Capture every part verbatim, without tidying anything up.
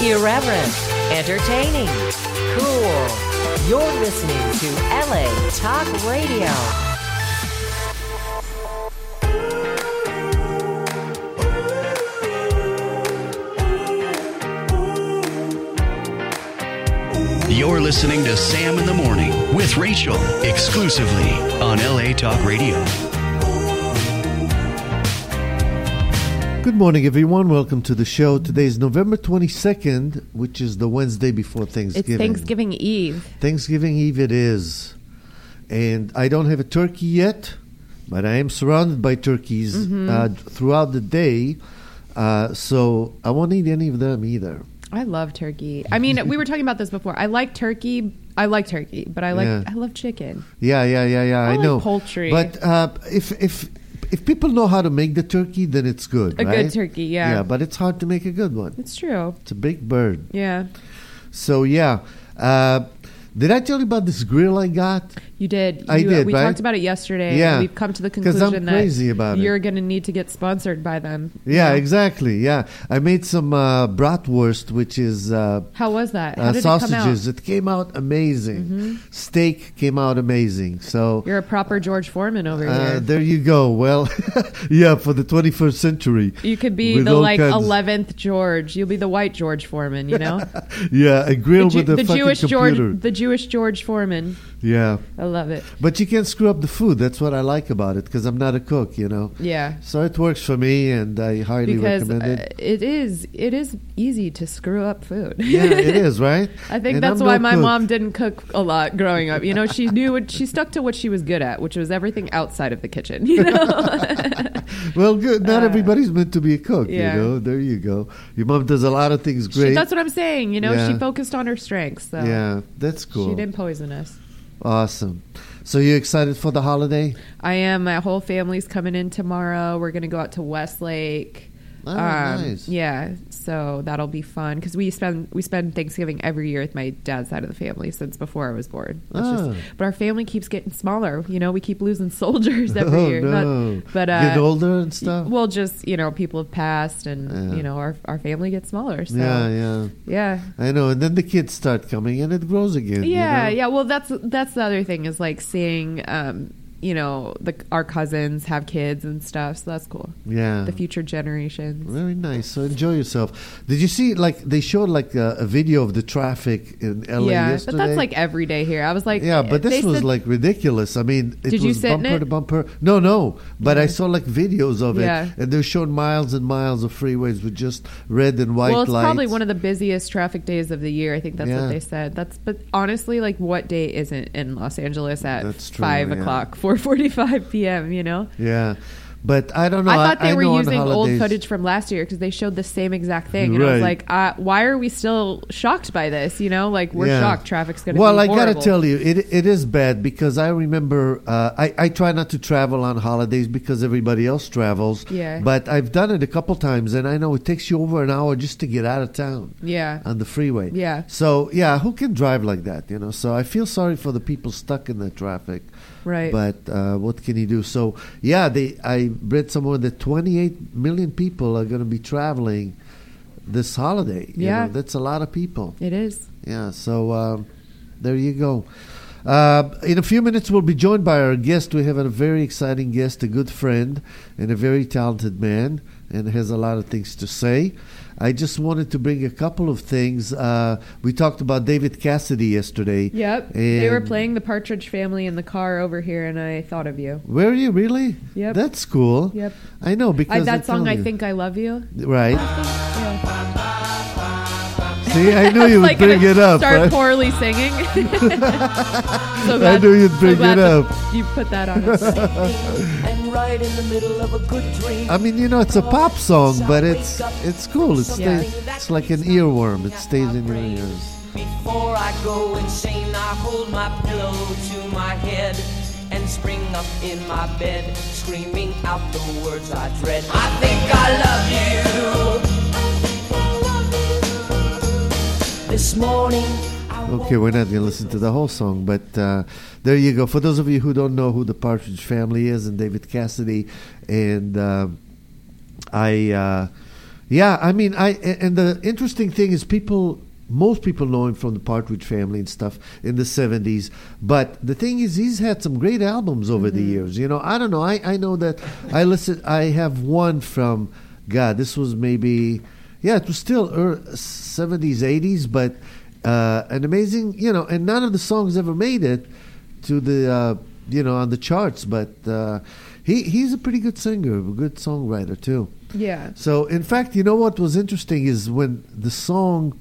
Irreverent, entertaining, cool. You're listening to L A Talk Radio. You're listening to Sam in the Morning with Rachel, exclusively on L A Talk Radio. Good morning, everyone. Welcome to the show. Today is November twenty-second, which is the Wednesday before Thanksgiving. It's Thanksgiving Eve. Thanksgiving Eve it is. And I don't have a turkey yet, but I am surrounded by turkeys mm-hmm. uh, throughout the day. Uh, so I won't eat any of them either. I love turkey. I mean, we were talking about this before. I like turkey. I like turkey, but I like yeah. I love chicken. Yeah, yeah, yeah, yeah. I, I like know poultry. But uh, if if if people know how to make the turkey, then it's good. A right? good turkey, yeah. Yeah, but it's hard to make a good one. It's true. It's a big bird. Yeah. So yeah. Uh, did I tell you about this grill I got? You did. I you, did, We right? talked about it yesterday. Yeah. And we've come to the conclusion I'm crazy that about you're it. going to need to get sponsored by them. Yeah, know? exactly. Yeah. I made some uh, bratwurst, which is... Uh, How was that? How uh, did sausages. it come out? It came out amazing. Mm-hmm. Steak came out amazing. So You're a proper George Foreman over uh, here. There you go. Well, yeah, for the twenty-first century. You could be the like eleventh George. You'll be the white George Foreman, you know? Yeah, a grill the Ju- with a the fucking Jewish computer. George, the Jewish George Foreman. Yeah. I love it. But you can't screw up the food. That's what I like about it, because I'm not a cook, you know? Yeah. So it works for me, and I highly because, recommend it. Uh, it is it is easy to screw up food. Yeah, it is, right? I think and that's I'm why no my cook. mom didn't cook a lot growing up. You know, she knew what, she stuck to what she was good at, which was everything outside of the kitchen, you know? Well, good. Not Uh, everybody's meant to be a cook, yeah. you know? There you go. Your mom does a lot of things great. She, that's what I'm saying, you know? Yeah. She focused on her strengths. So Yeah, that's cool. She didn't poison us. Awesome. So you excited for the holiday? I am. My whole family's coming in tomorrow. We're going to go out to Westlake. Oh, um, nice. Yeah, so that'll be fun because we spend we spend Thanksgiving every year with my dad's side of the family since before I was born. That's Oh. just, but our family keeps getting smaller. You know, we keep losing soldiers every Oh, year. no. Not- but uh, Getting older and stuff? Well, just you know, people have passed, and Yeah. you know, our our family gets smaller. So Yeah, yeah. yeah. I know. And then the kids start coming, and it grows again. Yeah, you know? yeah. Well, that's that's the other thing is like seeing, um, you know, the, our cousins have kids and stuff. So that's cool. Yeah. The future generations. Very nice. So enjoy yourself. Did you see, like, they showed, like, a, a video of the traffic in L A Yeah, yesterday? but that's like every day here. I was like, Yeah, but this they was, said- like, ridiculous. I mean, it Did was you sit in bumper it? to bumper. No, no. But I Yeah. saw, like, videos of it. Yeah. And they showed miles and miles of freeways with just red and white well, it's lights. probably one of the busiest traffic days of the year. I think that's Yeah. what they said. That's but honestly, like, what day isn't in Los Angeles at That's true, five yeah. o'clock, four forty-five p.m. You know. Yeah. But I don't know. I thought they I were know on using old holidays- footage from last year because they showed the same exact thing, and I Right. was like, uh, "Why are we still shocked by this?" You know, like we're Yeah. shocked. Traffic's going to Well, be I horrible. gotta tell you, it it is bad because I remember uh, I I try not to travel on holidays because everybody else travels. Yeah. But I've done it a couple times, and I know it takes you over an hour just to get out of town Yeah. on the freeway. Yeah. So yeah, who can drive like that? You know. So I feel sorry for the people stuck in the traffic. Right. But uh, what can you do? So yeah, they I read somewhere that twenty-eight million people are going to be traveling this holiday. You Yeah. know, that's a lot of people. It is. Yeah, so um, there you go. Uh, in a few minutes, we'll be joined by our guest. We have a very exciting guest, a good friend, and a very talented man, and has a lot of things to say. I just wanted to bring a couple of things. Uh, we talked about David Cassidy yesterday. Yep. They were and- playing the Partridge Family in the car over here, and I thought of you. Were you really? Yep. That's cool. Yep. I know because I, that song, told I you. Think I Love You. Right. Yeah. See, I knew you would Like, bring it up. Start right? poorly singing. so I glad, knew you'd so bring glad it that up. You put that on. us. And right in the middle of a good dream. I mean, you know, it's a pop song, but it's it's cool. It Yeah. stays, it's like an earworm. It stays in your ears. Before I go insane, I hold my pillow to my head and spring up in my bed, screaming out the words I dread. I think I love you. This morning. I Okay, we're not going to listen to the whole song, but uh, there you go. For those of you who don't know who the Partridge Family is and David Cassidy, and uh, I, uh, Yeah, I mean, I and the interesting thing is people, most people know him from the Partridge Family and stuff in the seventies. But the thing is, he's had some great albums over mm-hmm. the years. You know, I don't know. I, I know that I listen. I have one from, God, this was maybe, yeah, it was still early, seventies, eighties, but uh, an amazing, you know, and none of the songs ever made it to the, uh, you know, on the charts. But uh, he he's a pretty good singer, a good songwriter, too. Yeah. So, in fact, you know what was interesting is when the song,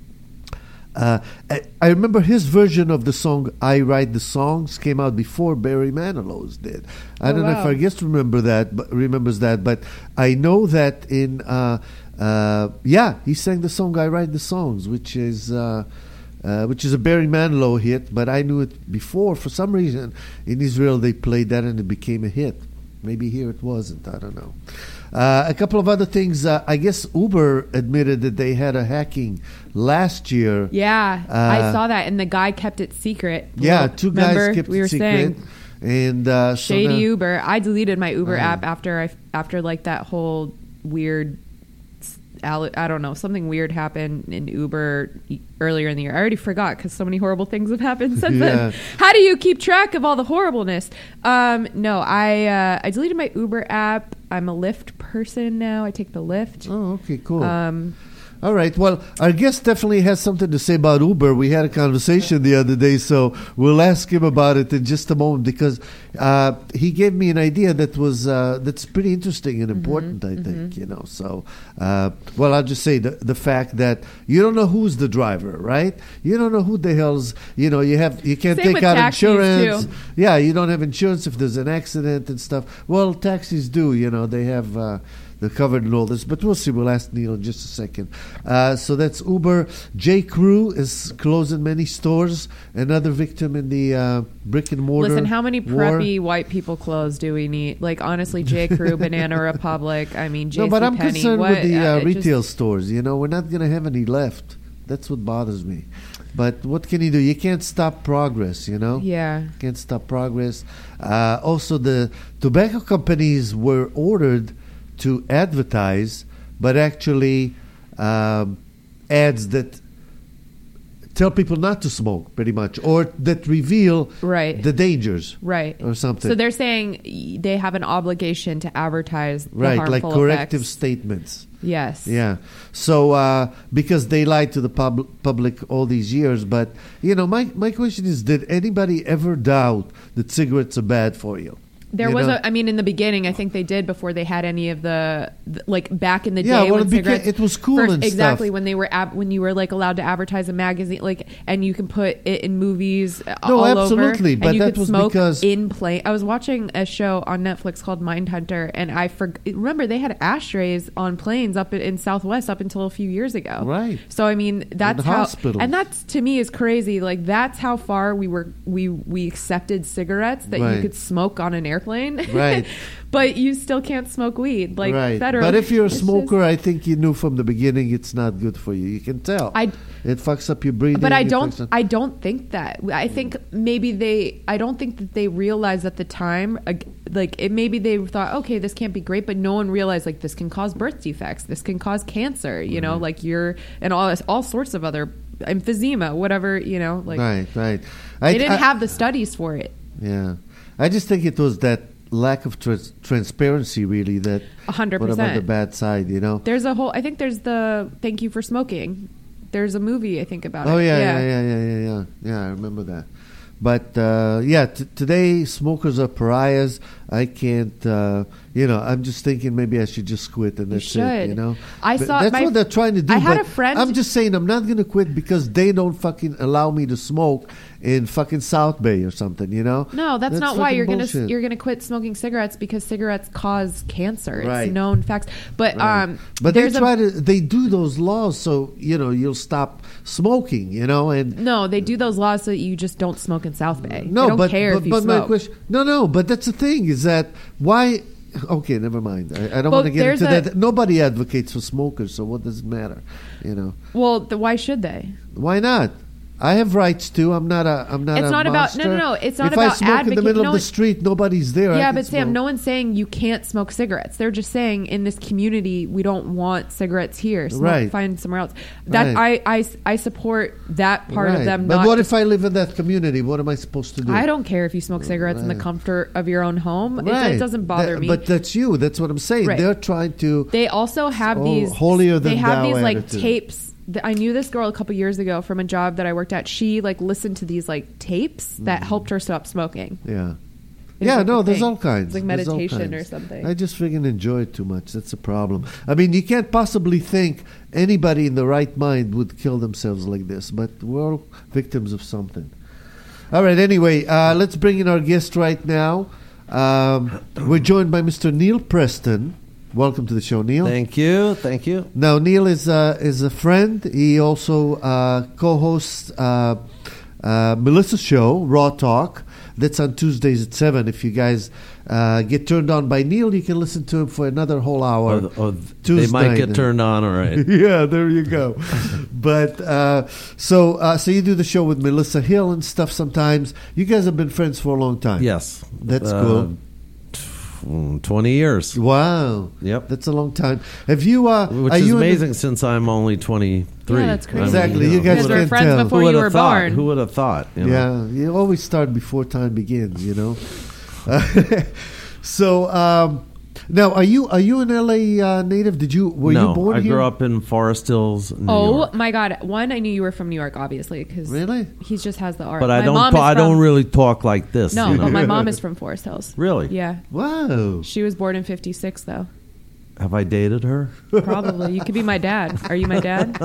uh, I, I remember his version of the song "I Write the Songs" came out before Barry Manilow's did. I oh, don't wow. know if our guest remember that, but remembers that, but I know that in uh, uh, yeah, he sang the song "I Write the Songs," which is. Uh, Uh, which is a Barry Manilow hit, but I knew it before. For some reason, in Israel, they played that and it became a hit. Maybe here it wasn't. I don't know. Uh, a couple of other things. Uh, I guess Uber admitted that they had a hacking last year. Yeah, uh, I saw that, and the guy kept it secret. Yeah, two guys Remember, kept we it were secret. saying, And uh, so shady now, Uber. I deleted my Uber Uh. app after I after like that whole weird. I don't know, something weird happened in Uber earlier in the year. I already forgot because so many horrible things have happened since Yeah. then. How do you keep track of all the horribleness? Um, no, I uh, I deleted my Uber app. I'm a Lyft person now. I take the Lyft. Oh, okay, cool. Um, All right. Well, our guest definitely has something to say about Uber. We had a conversation the other day, so we'll ask him about it in just a moment because uh, he gave me an idea that was uh, that's pretty interesting and important. Mm-hmm, I think mm-hmm. you know. So, uh, well, I'll just say the the fact that you don't know who's the driver, right? You don't know who the hell's. You know, you have you can't Same take with out taxis, insurance. too. Yeah, you don't have insurance if there's an accident and stuff. Well, taxis do. You know, they have. Uh, They're covered in all this, but we'll see. We'll ask Neil in just a second. Uh, so that's Uber. J. Crew is closing many stores. Another victim in the uh, brick and mortar. Listen, how many war. preppy white people clothes do we need? Like, honestly, J. Crew, Banana Republic, I mean, J C No, but I'm Penney, concerned what, with the uh, uh, it retail just- stores. You know, we're not going to have any left. That's what bothers me. But what can you do? You can't stop progress, you know? Yeah. Can't stop progress. Uh, also, the tobacco companies were ordered to advertise, but actually um, ads that tell people not to smoke, pretty much, or that reveal Right. the dangers, Right. or something. So they're saying they have an obligation to advertise the right, like harmful corrective effects. statements. Yes. Yeah. So uh, because they lied to the pub- public all these years, but you know, my my question is: did anybody ever doubt that cigarettes are bad for you? There You was know? a, I mean, in the beginning, I think they did before they had any of the, the like back in the Yeah, day well, when it became- cigarettes. it was cool first- and exactly stuff. when they were ab- when you were like allowed to advertise a magazine, like, and you can put it in movies. uh, No, all absolutely, over, but and you that could was smoke because- in plane. I was watching a show on Netflix called Mindhunter, and I for- remember they had ashtrays on planes up in, in Southwest up until a few years ago. Right. So I mean, that's In how, hospitals. and that's to me is crazy. Like that's how far we were we we accepted cigarettes that Right. you could smoke on an airplane. Right. But you still can't smoke weed, like right. federally. But if you're a It's smoker, just- I think you knew from the beginning it's not good for you. You can tell. I- it fucks up your breathing. but I it don't. fucks up- I don't think that. I think maybe they. I don't think that they realized at the time. uh, Like it, maybe they thought, okay, this can't be great, but no one realized like this can cause birth defects. This can cause cancer. You know, like you're and all all sorts of other emphysema, whatever. You know, like right, right. they I, didn't I- have the studies for it. Yeah, I just think it was that lack of trans- transparency, really, that A hundred brought about the percent. bad side. You know. There's a whole. I think there's the "Thank You for Smoking." There's a movie I think about Oh it. yeah, yeah, yeah, yeah, yeah, yeah. Yeah, I remember that. But uh, yeah, t- today smokers are pariahs. I can't. Uh, you know, I'm just thinking maybe I should just quit and You that's it. You should. know, I But saw that's my- what they're trying to do. I had but a friend- I'm just saying I'm not going to quit because they don't fucking allow me to smoke in fucking South Bay or something. You know? No, that's, not why fucking you're gonna bullshit. you're gonna quit smoking cigarettes because cigarettes cause cancer. It's Right. known facts. But Right. um, but they there's a- try to they do those laws so you know you'll stop smoking. You know, and no, they do those laws so that you just don't smoke in South Bay. no, they don't but care but, if you but my smoke. question, no, no, but that's the thing is that why. Okay, never mind. I, I don't Well, want to get there's into a- that. Nobody advocates for smokers, so what does it matter? You know, Well, the, why should they? why not? I have rights too. I'm not a. I'm not. It's a not about- no, monster. no, no, it's not if I about smoke in the advocate- middle no, of the it- street, nobody's there. I Yeah, can but Sam, smoke. no one's saying you can't smoke cigarettes. They're just saying in this community we don't want cigarettes here. Smoke, Right. Find somewhere else. That Right. I, I I support that part Right. of them. But not what just- if I live in that community? What am I supposed to do? I don't care if you smoke cigarettes in the Right. comfort of your own home. It, Right. it doesn't bother That- me. But that's you. That's what I'm saying. Right. They're trying to. They also have Oh, these holier than they have thou these like attitude. tapes. Th- I knew this girl a couple years ago from a job that I worked at. She like listened to these like tapes that helped her stop smoking. Yeah. It's Yeah, like no, a there's thing. all kinds. It's like There's all meditation or kinds. something. I just freaking enjoy it too much. That's a problem. I mean, you can't possibly think anybody in the right mind would kill themselves like this, but we're all victims of something. All right, anyway, uh, let's bring in our guest right now. Um, we're joined by Mister Neil Preston. Welcome to the show, Neil. Thank you. Thank you. Now, Neil is uh, is a friend. He also uh, co-hosts uh, uh, Melissa's show, Raw Talk. That's on Tuesdays at seven. If you guys uh, get turned on by Neil, you can listen to him for another whole hour. Oh, oh, they Tuesday might get night. turned on, all right. Yeah, there you go. But uh, so uh, so you do the show with Melissa Hill and stuff sometimes. You guys have been friends for a long time. Yes. That's Uh, cool. t- twenty years. Wow. Yep. That's a long time. Have you? Uh, Which are is you in the- amazing since I'm only twenty-three. Yeah, that's crazy. Exactly. You know, guys You guys who were can't friends tell. before who you would were have thought? born. Who would have thought? You know? Yeah, you always start before time begins, you know. so um, now, are you are you an L A uh, native? Did you were no, you born I here? grew up in Forest Hills, New Oh York. my God! One, I knew you were from New York, obviously, because Really? he just has the art. But I My don't. mom ta- is I don't from- really talk like this. No, you know? but my mom is from Forest Hills. Really? Yeah, Wow. she was born in fifty-six, though. Have I dated her? Probably. You could be my dad. Are you my dad?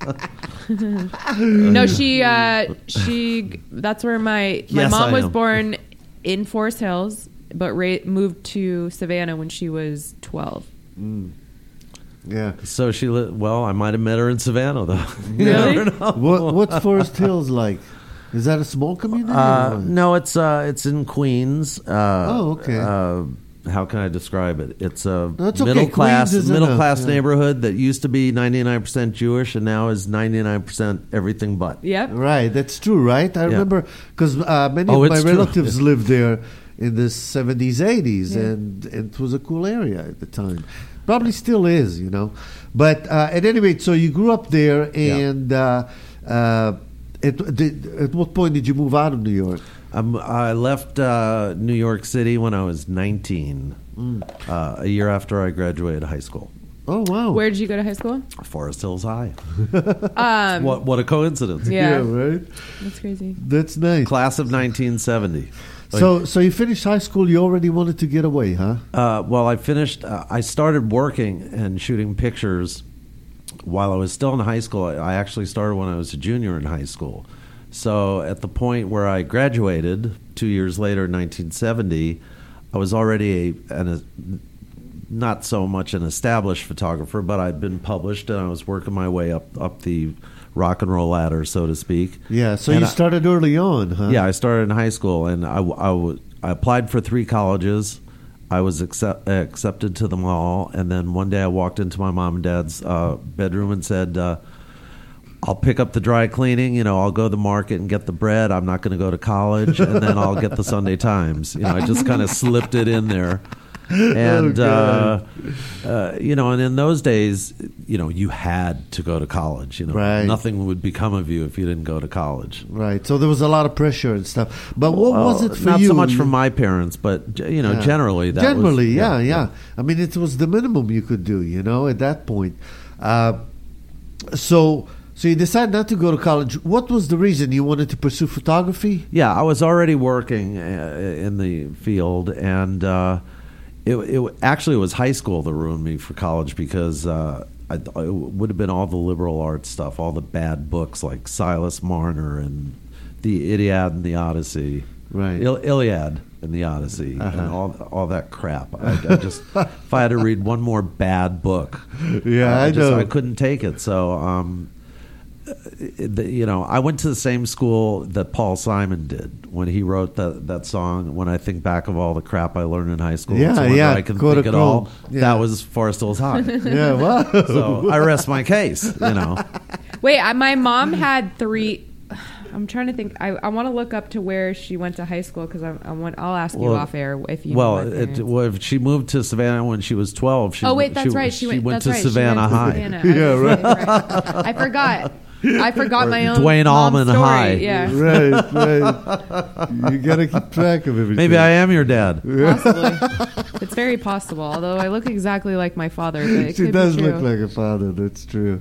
No, she. Uh, she. That's where my my Yes, mom I was am. born in Forest Hills, but ra- moved to Savannah when she was twelve. Yeah. So she. Li- well, I might have met her in Savannah, though. You Really? never know. What what's Forest Hills like? Is that a small community? Uh, or what? no, it's uh, it's in Queens. Uh, Oh, okay. Uh, how can I describe it? It's a No, it's okay. middle class Queens is middle enough, class yeah. neighborhood that used to be ninety-nine percent Jewish and now is ninety-nine percent everything but. Yep. Right, that's true, right? I Yeah. remember because uh, many Oh, of my it's true. relatives lived there in the seventies, eighties, Yeah. and, and it was a cool area at the time. Probably still is, you know. But uh, at any rate, so you grew up there, and uh, uh, at, did, at what point did you move out of New York? Um, I left uh, New York City when I was nineteen, uh, a year after I graduated high school. Oh, wow. Where did you go to high school? Forest Hills High. Um, What what a coincidence. Yeah, right? that's crazy. That's nice. Class of nineteen seventy. Like- So, so you finished high school, you already wanted to get away, huh? Uh, well, I finished. Uh, I started working and shooting pictures while I was still in high school. I, I actually started when I was a junior in high school. So at the point where I graduated, two years later, in nineteen seventy, I was already a, an, a not so much an established photographer, but I'd been published and I was working my way up up the rock and roll ladder, so to speak. Yeah, so And you I- started early on, huh? Yeah, I started in high school, and I, w- I, w- I applied for three colleges. I was accept- accepted to them all, and then one day I walked into my mom and dad's uh, bedroom and said, uh, I'll pick up the dry cleaning, you know, I'll go to the market and get the bread. I'm not going to go to college, and then I'll get the Sunday Times. You know, I just kind of slipped it in there. And, uh, uh, you know, and in those days, you know, you had to go to college. You know, Right. nothing would become of you if you didn't go to college. Right, so there was a lot of pressure and stuff. But what Well, was it for not you? so much from my parents, but you know, Yeah. generally that Generally, was, yeah, yeah, I mean, it was the minimum you could do, you know, at that point. Uh, so, so you decided not to go to college. What was the reason you wanted to pursue photography? Yeah, I was already working uh, in the field, and uh, it, it actually it was high school that ruined me for college because uh, I, it would have been all the liberal arts stuff, all the bad books like Silas Marner and the Iliad and the Odyssey, Right. Il- Iliad and the Odyssey, Uh-huh. and all all that crap. I, I just if I had to read one more bad book, Yeah, I, I just know. I couldn't take it. So. Um, the- you know, I went to the same school that Paul Simon did when he wrote that that song. When I think back of all the crap I learned in high school, Yeah, it's a wonder yeah, I can quote think it unquote. all. Yeah. That was Forest Hills High. Yeah, wow. So I rest my case. You know, Wait, I, my mom had three. I'm trying to think. I, I want to look up to where she went to high school because I, I want. I'll ask you Well, off air if you. Well, know my it, parents. well, if she moved to Savannah when she was twelve. She, oh wait, that's she, right. She, went, that's to right. Savannah she went High. to Savannah. Yeah, right. right. I forgot. I forgot my own Dwayne mom's Allman story. High. Yeah, Right, right. You got to keep track of everything. Maybe I am your dad. possibly. It's very possible. Although I look exactly like my father, but it She could does be true. look like a father. That's true.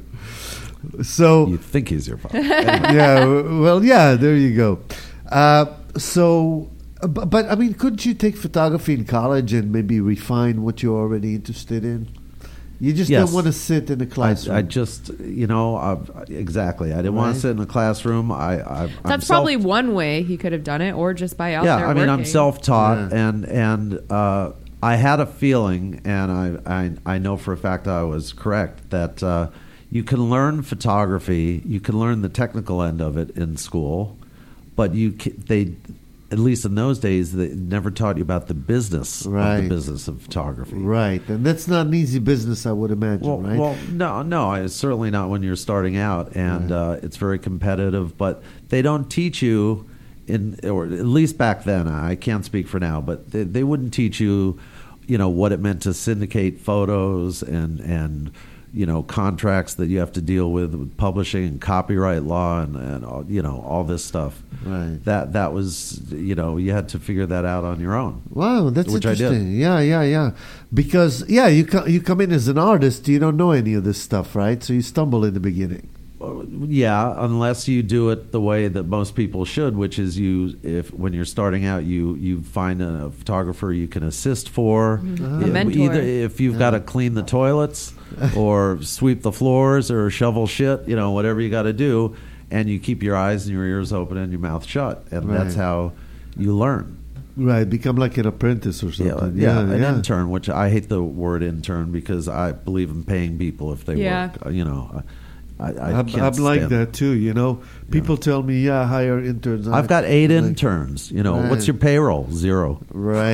So You think he's your father? yeah, well, yeah. There you go. Uh, so, uh, but, but I mean, couldn't you take photography in college and maybe refine what you're already interested in? You just Yes. don't want to sit in a classroom. I, I just, you know, uh, exactly. I didn't want Right. to sit in a classroom. I, I I'm That's self- probably one way he could have done it, or just by out yeah. there I mean, I'm working. self-taught, Yeah. and and uh, I had a feeling, and I, I I know for a fact I was correct that uh, you can learn photography, you can learn the technical end of it in school, but you ca- they. At least in those days, they never taught you about the business of Right. the business of photography. right, and that's not an easy business, I would imagine. Well, right? well, no, no, it's certainly not when you're starting out, and Right. uh, it's very competitive. But they don't teach you, in or at least back then. I can't speak for now, but they, they wouldn't teach you, you know, what it meant to syndicate photos and and you know contracts that you have to deal with with publishing and copyright law and and all, you know all this stuff. Right. That that was you know you had to figure that out on your own. Wow, that's Which I did. interesting. Yeah, yeah, yeah. Because yeah, you co- you come in as an artist, you don't know any of this stuff, right? So you stumble in the beginning. Yeah, unless you do it the way that most people should, which is you if when you're starting out, you you find a photographer you can assist for. Mm-hmm. A If- mentor. Either if you've got to clean the toilets or sweep the floors or shovel shit, you know, whatever you got to do, and you keep your eyes and your ears open and your mouth shut, and that's Right. how you learn. Right, become like an apprentice or Yeah, something. yeah, Yeah, an yeah. intern, which I hate the word intern because I believe in paying people if they Yeah. work. You know, I, I I'm, can't I'm like stand that too. You know, people tell me, "Yeah, hire interns." I've got eight I'm like, interns. You know, Right. what's your payroll? Zero. Right.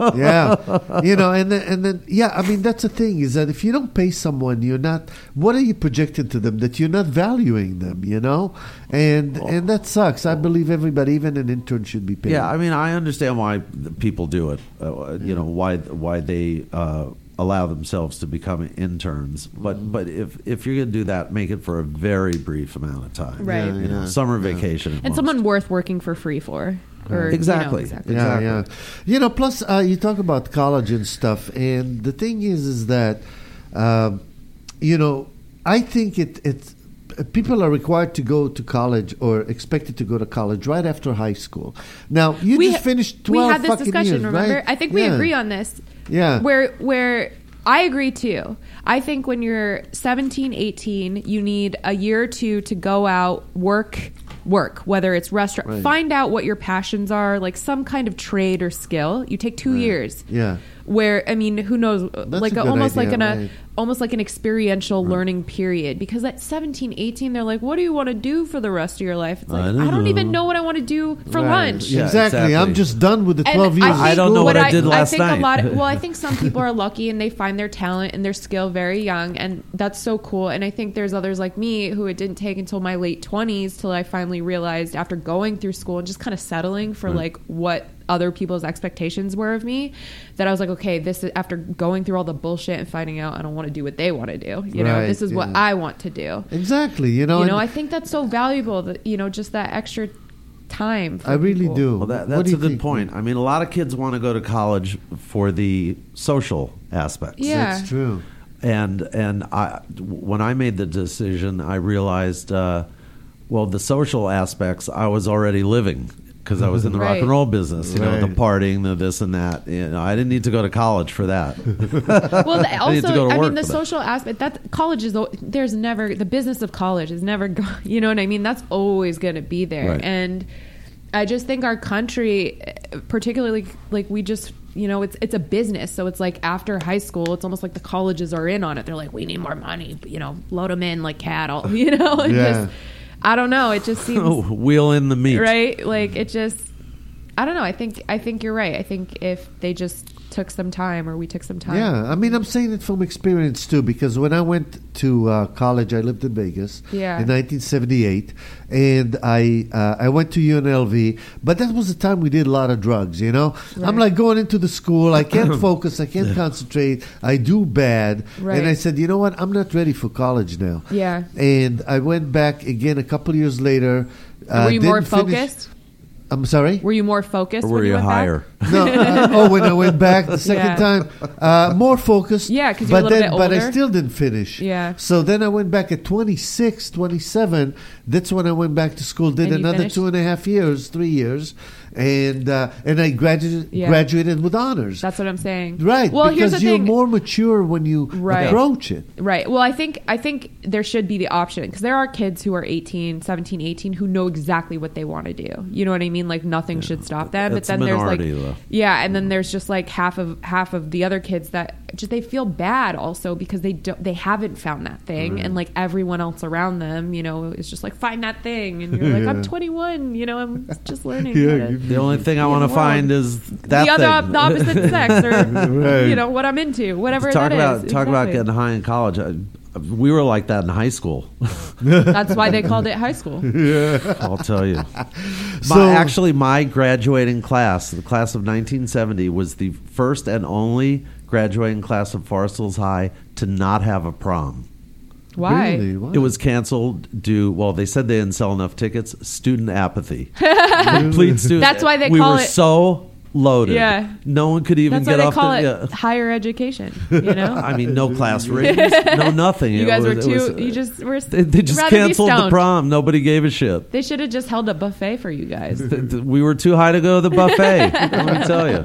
Yeah. You know, and then, and then, yeah. I mean, that's the thing is that if you don't pay someone, you're not. What are you projecting to them that you're not valuing them? You know, and and that sucks. I believe everybody, even an intern, should be paid. Yeah, I mean, I understand why the people do it. Uh, you know, why why they uh, allow themselves to become interns. But Mm-hmm. but if if you're going to do that, make it for a very brief amount of time. Right. Yeah, You know, yeah. summer Yeah. vacation. at and most. someone worth working for free for. Or, Exactly. You know, exactly. Yeah, Exactly. yeah. You know, plus uh, you talk about college and stuff, and the thing is, is that, um, you know, I think it it's people are required to go to college or expected to go to college right after high school. Now you we just ha- finished twelve we had this fucking discussion, years, remember? right? I think we Yeah. agree on this. Yeah. Where where I agree too. I think when you're seventeen, eighteen, you need a year or two to go out, work, work, whether it's restaurant, Right. find out what your passions are, like some kind of trade or skill. You take two years. Yeah. Where I mean, who knows? That's like a good almost idea, like in a right. almost like an experiential learning period. Because at seventeen, eighteen, they're like, "What do you want to do for the rest of your life?" It's like I I don't don't, even know. know what I want to do for Right. lunch. Yeah, exactly. exactly. I'm just done with the And twelve years. I, of think I don't know what I did last I think night. A lot of, well, I think some people are lucky and they find their talent and their skill very young, and that's so cool. And I think there's others like me who it didn't take until my late twenties till I finally realized after going through school and just kind of settling for like what other people's expectations were of me, that I was like, okay, this is after going through all the bullshit and finding out I don't want to do what they want to do. You know, Right, this is what yeah. I want to do. Exactly. You know. You know, and I think that's so valuable that, you know, just that extra time. For I really people. do. Well, that, What that's do a you good think? point. I mean, a lot of kids want to go to college for the social aspects. Yeah. That's true. and and I when I made the decision, I realized, uh, well, the social aspects I was already living because I was in the rock Right. and roll business. You know, the Right. partying, the this and that. You know, I didn't need to go to college for that. Well, the, I need to also, go to I work mean, the for that. social aspect that college is. al- There's never the business of college is never. Go, you know what I mean? That's always going to be there, Right. and I just think our country, particularly, like we just. You know, it's it's a business, so it's like after high school, it's almost like the colleges are in on it. They're like, we need more money, you know, load them in like cattle. You know, it Yeah. just, I don't know. It just seems Oh, wheel in the meat. right. Like it just, I don't know. I think I think you're right. I think if they just took some time, or we took some time. Yeah, I mean, I'm saying it from experience too, because when I went to uh, college, I lived in Vegas Yeah. in nineteen seventy-eight, and I uh, I went to U N L V, but that was the time we did a lot of drugs. You know, I'm Right. like going into the school, I can't focus, I can't concentrate, I do bad, Right. and I said, you know what, I'm not ready for college now. Yeah. And I went back again a couple years later. Uh, Were you more didn't finish- focused? I'm sorry. Were you more focused? Or when were you went back? higher? No, uh, oh, when I went back the second Yeah. time, uh, more focused. Yeah, 'cause you're a but little then, bit but I older. still didn't finish. Yeah. So then I went back at twenty-six, twenty-seven. That's when I went back to school. Did And you another finished? two and a half years, three years, and uh, and I graduated Yeah. graduated with honors. That's what I'm saying. Right. Well, because here's the you're thing. more mature when you Right. approach it. Right. Well, I think I think there should be the option, because there are kids who are eighteen, seventeen, eighteen who know exactly what they want to do. You know what I mean? Like nothing should stop them. It's but a then there's like minority, though. yeah, and then there's just like half of half of the other kids that just they feel bad also because they don't they haven't found that thing, and like everyone else around them, you know, is just like find that thing, and you're like I'm Yeah. twenty-one, you know, I'm just learning. Yeah, how to you- The only thing I be want in to the world. find is that the other thing. the opposite sex, or Right. you know what I'm into, whatever talk that about is. talk about Exactly. getting high in college. I, we were like that in high school. That's why they called it high school. I'll tell you. So- my, actually, my graduating class, the class of nineteen seventy, was the first and only graduating class of Forest Hills High to not have a prom. Why? Really? Why? It was canceled due. Well, they said they didn't sell enough tickets. Student apathy. Complete student. That's why they we call were it- so loaded. Yeah. No one could even That's why get they off call the. it yeah. higher education. You know, I mean, no class rings, no nothing. you It guys was- were it too. was- you just were. They, they just rather be canceled the stoned. prom. Nobody gave a shit. They should have just held a buffet for you guys. Th- th- We were too high to go to the buffet. Let me tell you.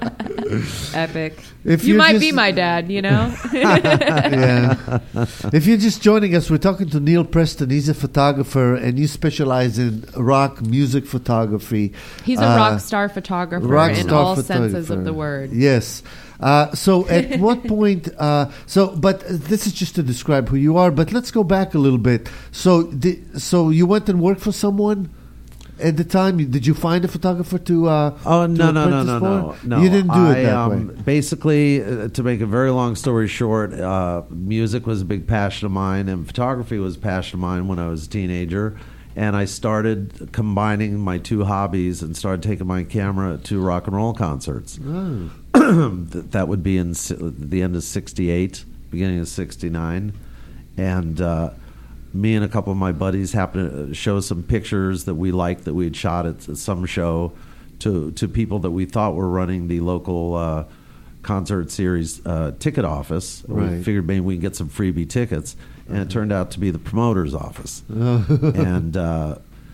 Epic. If you you're might just- be my dad. You know. Yeah. If you're just joining us, we're talking to Neil Preston. He's a photographer, and you specialize in rock music photography. He's a Uh, rock star photographer rock in star all senses of photographer. the word. Yes. Uh, so at what point? Uh, so, but this is just to describe who you are. But let's go back a little bit. So, di- so you went and worked for someone at the time. Did you find a photographer to? Uh, Oh to no no no apprentice no no for? no! You didn't do it I, that um, way. Basically, uh, to make a very long story short, uh, music was a big passion of mine, and photography was a passion of mine when I was a teenager. And I started combining my two hobbies and started taking my camera to rock and roll concerts. Oh. Th- that would be in si- the end of sixty-eight, beginning of sixty-nine. And uh, me and a couple of my buddies happened to show some pictures that we liked that we had shot at some show to, to people that we thought were running the local uh, concert series uh, ticket office. We Right. figured maybe we can get some freebie tickets. And it turned out to be the promoter's office. and uh,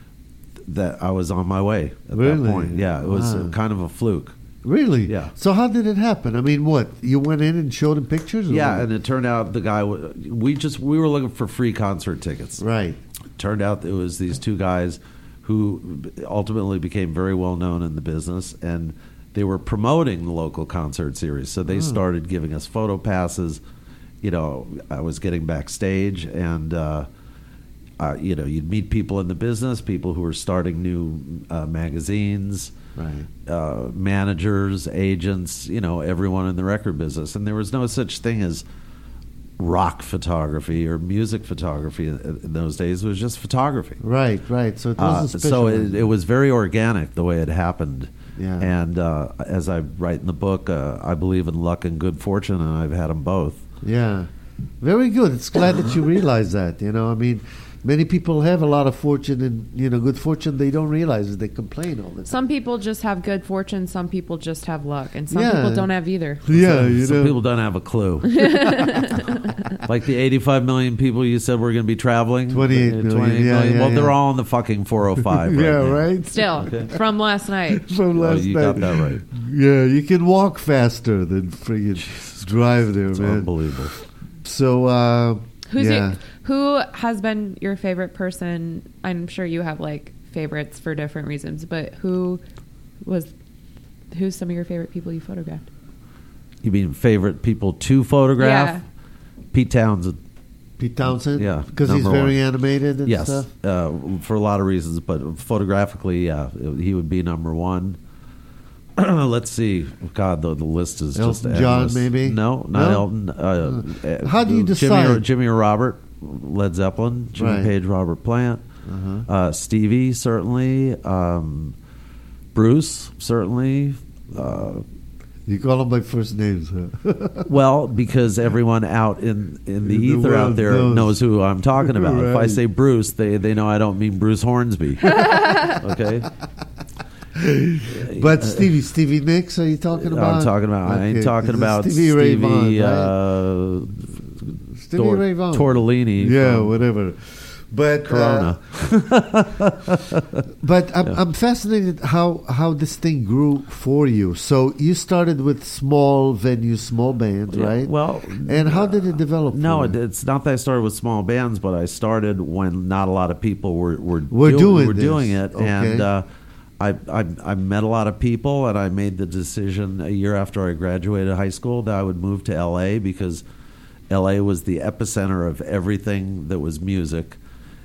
that I was on my way at Really? that point. Yeah, it was Wow. kind of a fluke. Really? Yeah. So how did it happen? I mean, what you went in and showed him pictures? or Yeah, what? and it turned out the guy w- we just we were looking for free concert tickets. right. Turned out it was these two guys who ultimately became very well known in the business, and they were promoting the local concert series. So they started giving us photo passes. You know, I was getting backstage, and uh, uh, you know, you'd meet people in the business, people who were starting new uh, magazines. Right. Uh, managers, agents, you know, everyone in the record business. And there was no such thing as rock photography or music photography in, in those days. It was just photography. Right. Right. So it Uh, wasn't so special. it, it was very organic the way it happened. Yeah. And uh, as I write in the book, uh, I believe in luck and good fortune, and I've had them both. Yeah. Very good. It's glad that you realize that. You know, I mean, many people have a lot of fortune and, you know, good fortune. They don't realize it. They complain all the time. Some people just have good fortune. Some people just have luck, and some Yeah. people don't have either. Yeah, Some, you some know. people don't have a clue. Like the eighty-five million people you said were going to be traveling. twenty-eight Uh, million, twenty-eight yeah, million. yeah, Well, yeah. they're all on the fucking four oh five. yeah, right now. right? Still, from last night. From Oh, last you night. got that right. Yeah, you can walk faster than friggin' drive there, It's man. unbelievable. So, uh, Who's yeah. your, who has been your favorite person? I'm sure you have like favorites for different reasons, but who was who's some of your favorite people you photographed? You mean favorite people to photograph? Pete Townsend. Pete Townsend? Yeah, Because he's number very one. animated and Yes, stuff? uh, for a lot of reasons, but photographically, yeah, he would be number one. let's see. God, the, the list is just Elton John, endless. maybe? No, not No? Elton. Uh, How do you Jimmy or, decide? Jimmy or Robert, Led Zeppelin, Jimmy Right. Page, Robert Plant, Uh-huh. uh, Stevie, certainly, um, Bruce, certainly. Uh, You call them by first names, huh? well, because everyone out in, in the In the ether world out there knows. knows who I'm talking about. If I Right. say Bruce, they, they know I don't mean Bruce Hornsby. Okay? But Stevie, Stevie Nicks, are you talking about? I'm talking about. I ain't Okay. talking This is about Stevie Ray Vaughan, right? uh, Stevie Tor- Ray Vaughan. Tortellini. Yeah, from whatever. But Corona. Uh, but I'm, I'm fascinated how how this thing grew for you. So you started with small venues, small bands, Yeah, right? well, and how did it develop? No, for it, you? it's not that I started with small bands, but I started when not a lot of people were were, We're do- doing were this. doing it, Okay. and uh, I, I I met a lot of people, and I made the decision a year after I graduated high school that I would move to L A because L A was the epicenter of everything that was music.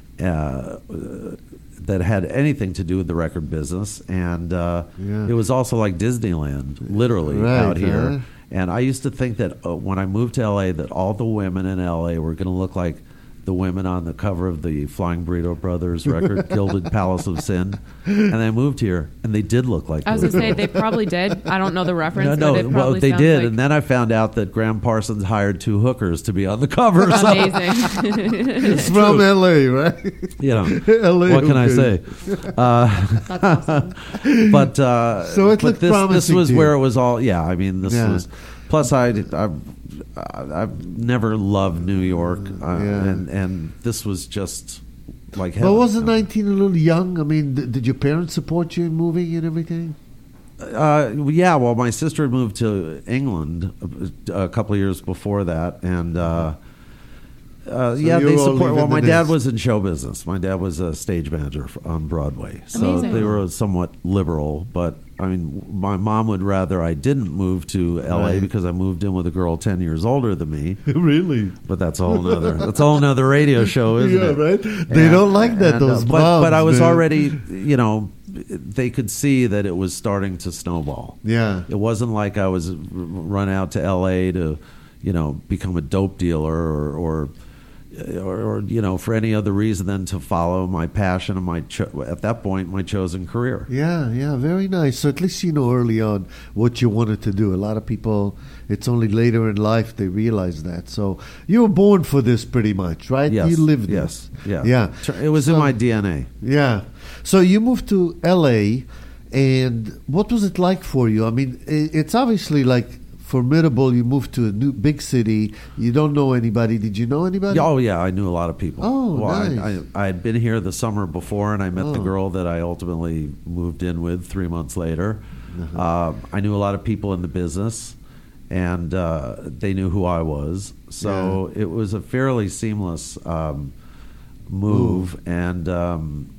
Uh, that had anything to do with the record business, and uh, Yeah. it was also like Disneyland, literally Right, out here. huh? And I used to think that uh, when I moved to L A, that all the women in L A were going to look like the women on the cover of the Flying Burrito Brothers record, Gilded Palace of Sin. And I moved here, and they did look like I was those. gonna say they probably did. I don't know the reference. No, but no. it Well, probably they sounds did, like and then I found out that Graham Parsons hired two hookers to be on the cover. So, amazing. It's from L A, right? you know, L A what can I hookers. say? Uh, That's awesome. but uh, So it but looked this, this promising was to you. where it was all. Yeah, I mean, this Yeah. was. Plus, I, I, I've never loved New York, uh, Yeah. and and this was just like. But heaven. wasn't nineteen a little young? I mean, th- did your parents support you in moving and everything? Uh, yeah, well, my sister had moved to England a, a couple of years before that, and uh, uh, yeah, you they were all support. leaving Well, the my dad nest. was in show business. My dad was a stage manager f- on Broadway, so Amazing. they were somewhat liberal. But I mean, my mom would rather I didn't move to L A Right. because I moved in with a girl ten years older than me. Really? But that's a whole nother. That's a whole nother radio show, isn't Yeah, it? right? They don't like that, and, uh, those but, but I moms, was man. already, you know, they could see that it was starting to snowball. Yeah. It wasn't like I was r- run out to L A to, you know, become a dope dealer or, or, or, or you know, for any other reason than to follow my passion and my cho- at that point my chosen career. Yeah, yeah, very nice. So at least you know early on what you wanted to do. A lot of people, it's only later in life they realize that. So you were born for this pretty much, right? Yes. You lived Yes. this. Yeah. Yeah. It was in So- my D N A. Yeah. So you moved to L A, and what was it like for you? I mean, i- it's obviously like formidable. You moved to a new big city. You don't know anybody. Did you know anybody? Oh yeah, I knew a lot of people. Oh, well, I, nice. I, I had been here the summer before, and I met the Oh. girl that I ultimately moved in with three months later. Uh-huh. Uh, I knew a lot of people in the business, and uh, they knew who I was. So it was a fairly seamless um, move, and. Um,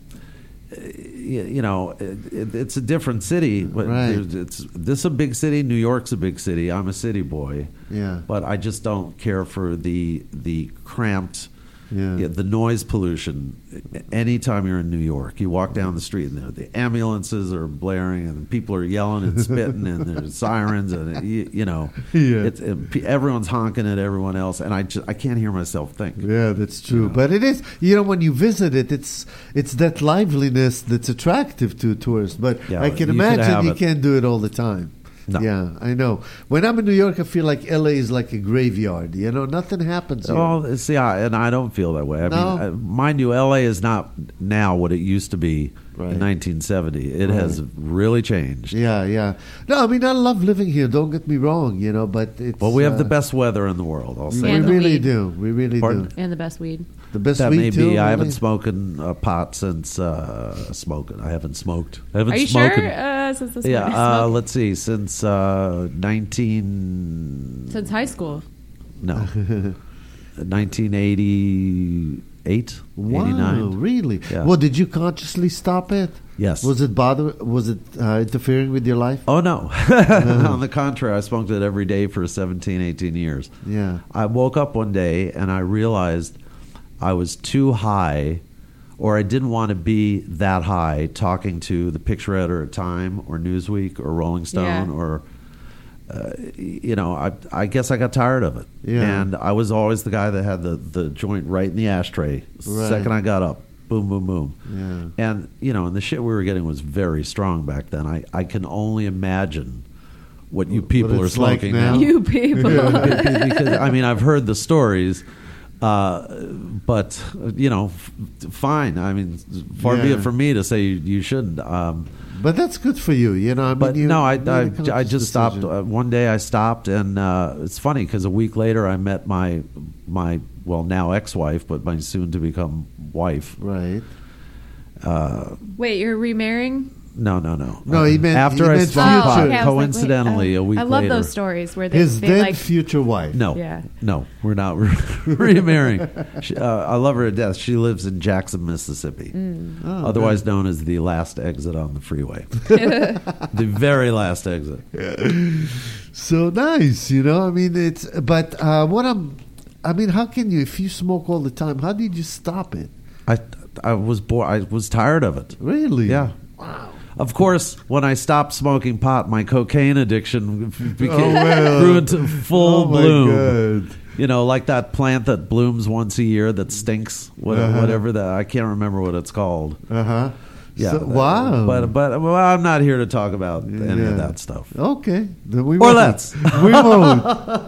you, you know, it, it, it's a different city, but Right. there's- it's this is a big city. New York's a big city. I'm a city boy. Yeah. But I just don't care for the the cramped, Yeah. yeah, the noise pollution. Anytime you're in New York, you walk down the street and the, the ambulances are blaring and people are yelling and spitting and there's sirens and you, you know, Yeah. it's it, pe- everyone's honking at everyone else, and I just I can't hear myself think. Yeah, that's true. But it is, you know, when you visit it, it's it's that liveliness that's attractive to tourists. But Yeah, I can you could have imagine you it. can't do it all the time. No. Yeah, I know. When I'm in New York, I feel like L A is like a graveyard. You know, nothing happens here. Oh, see, I, and I don't feel that way. I No? mean, uh, mind you, L A is not now what it used to be Right. in nineteen seventy. It Right. has really changed. Yeah, yeah. No, I mean, I love living here. Don't get me wrong, you know, but it's. Well, we have uh, the best weather in the world. I'll say We And that. the really weed. do. We really Pardon? do. And the best weed. The best That weed may too. be. I haven't really? spoken uh, pot since uh, smoking. I haven't smoked. I haven't Are you smoking. sure? Uh, since this Yeah. morning, Uh, smoke? let's see. Since uh, nineteen. Since high school. No. nineteen eighty-eight. Wow, eighty-nine. really? Yeah. Well, did you consciously stop it? Yes. Was it bother? Was it uh, interfering with your life? Oh, no. On the contrary, I smoked it every day for seventeen, eighteen years. Yeah. I woke up one day and I realized I was too high or I didn't want to be that high talking to the picture editor at Time or Newsweek or Rolling Stone Yeah. or, uh, you know, I, I guess I got tired of it. Yeah. And I was always the guy that had the, the joint right in the ashtray. Right. Second I got up, boom, boom, boom. Yeah. And, you know, and the shit we were getting was very strong back then. I, I can only imagine what you people What are it's like smoking now. now. You people. because I mean I've heard the stories, uh, but you know, f- fine. I mean, far be Yeah. it from me to say you, you shouldn't. Um, But that's good for you, you know. I mean, but you no, I made a I, conscious I just stopped. decision. Uh, one day I stopped, and uh, it's funny because a week later I met my my well now ex-wife, but my soon to become wife. Right. Wait, you're remarrying? No, no, no. No, he meant- after he I meant smoked future. pot, Oh, okay, I was like, wait, coincidentally, uh, a week I love later. those stories where they, His they then like future wife. No, Yeah. no, we're not remarrying. She, uh, I love her to death. She lives in Jackson, Mississippi, Oh, otherwise known as the last exit on the freeway, the very last exit. So nice, you know. I mean, it's. But uh, what I'm. I mean, how can you, if you smoke all the time, how did you stop it? I, I was bored. I was tired of it. Really? Yeah. Wow. Of course, when I stopped smoking pot, my cocaine addiction became, Oh, well. grew into full Oh, my bloom. God. You know, like that plant that blooms once a year that stinks, what, Uh-huh. whatever that. I can't remember what it's called. Uh huh. Yeah. So, wow. But but well, I'm not here to talk about any Yeah. of that stuff. Okay. Then we Or won't. let's. We won't.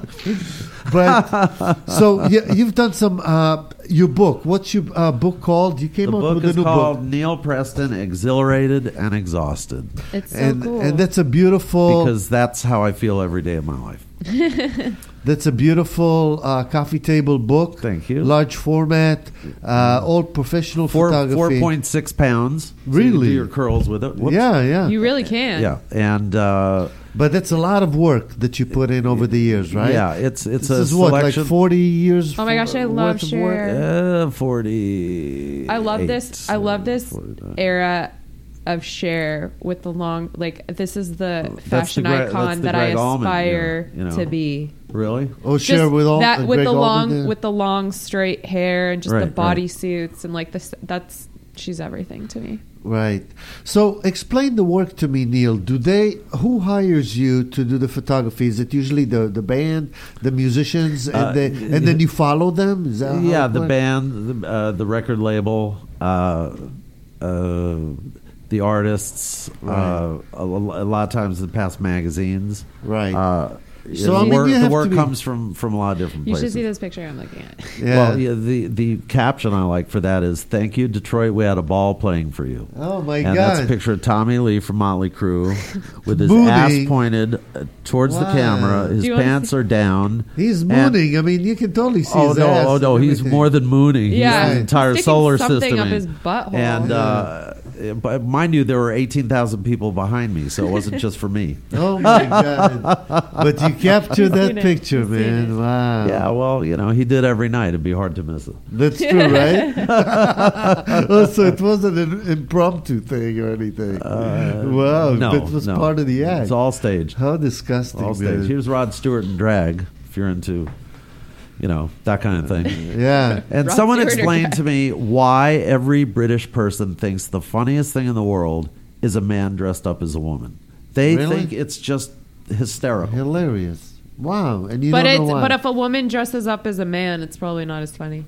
But so you, you've done some. Uh, your book. What's your uh, book called? You came The up book with is a new called book. Neil Preston, Exhilarated and Exhausted. it's so and cool. and that's a beautiful. Because that's how I feel every day of my life. That's a beautiful uh, coffee table book. Thank you. Large format, uh, all professional Four photography. four point six pounds. So you can Really? do your curls with it. Whoops. Yeah, yeah. you really can. Yeah, and uh, But that's a lot of work that you put in over the years, right? yeah, it's it's This a is what, like selection. forty years. Oh my gosh, I worth love of work? Cher. Uh, forty. I love this. I love this era of Cher with the long, like this is the That's fashion the Gre- that's icon the that I Greg Allman era, aspire you know. to be. Really? Oh, Just share with all that uh, with Greg the Allman long there? with the long straight hair and just Right, the right. bodysuits and like this. That's she's everything to me. Right. So explain the work to me, Neil. Do they? Who hires you to do the photography? Is it usually the, the band, the musicians, and Uh, they, and then you follow them? Is that how Yeah, it the works? band, the, uh, the record label, uh, uh, the artists. Right. Uh, a, a lot of times in past magazines. Right. Uh, So, the I mean, work, you the have work to be- comes from, from a lot of different You places. should see this picture I'm looking at. Yeah. Well, yeah, the the caption I like for that is "Thank you, Detroit. We had a ball playing for you." Oh my and God! that's a picture of Tommy Lee from Motley Crue with his Mooning. ass pointed uh, towards the Wow. camera. His Do you wanna pants see- are down. He's and- mooning. I mean, you can totally see Oh his no! ass Oh no! and He's everything. more than mooning. Yeah. He's the entire Sticking solar something system up in. his butthole. And uh, but mind you, there were eighteen thousand people behind me, so it wasn't just for me. Oh my God! But you captured I've that seen it. picture, I've seen man. it. Wow. Yeah, well, you know, he did every night. It'd be hard to miss it. That's true, right? Oh, so it wasn't an impromptu thing or anything. wow, No, that was no. part of the act. It's all staged. How disgusting, All man. stage. Here's Rod Stewart in drag. If you're into, you know, that kind of thing. Yeah. And Rod someone Stewart or explained drag. to me why every British person thinks the funniest thing in the world is a man dressed up as a woman. They Really? think it's just hysterical. Hilarious. Wow. And you but don't it's know why. but if a woman dresses up as a man, it's probably not as funny.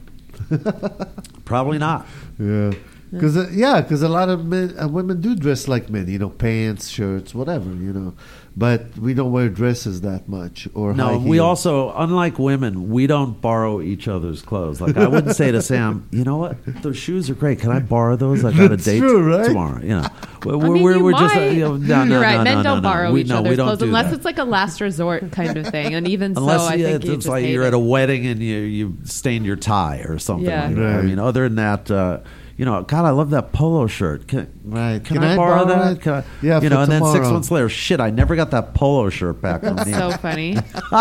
Probably not. Yeah. Because uh, yeah, because a lot of men, uh, women do dress like men, you know, pants, shirts, whatever, you know. But we don't wear dresses that much or No, high we heels. also, unlike women, we don't borrow each other's clothes. Like I wouldn't say to Sam, you know what, those shoes are great. Can I borrow those? I got a That's date true, right? tomorrow. You know, we're, I mean, we're, you we're just uh, might. you know, no, no, You're right. no, Men no, don't no, borrow we, each no, we other's don't clothes do unless that. it's like a last resort kind of thing. And even Unless so, I yeah, think it's, you it's just like hate you're it. at a wedding and you you stained your tie or something. Yeah. Like that. I Right. mean, other than that, uh, you know, God, I love that polo shirt. Can, Right. Can, I, borrow, that? Can I, Yeah, you for know, and then six tomorrow. months later, shit, I never got that polo shirt back from That's Neil. so funny.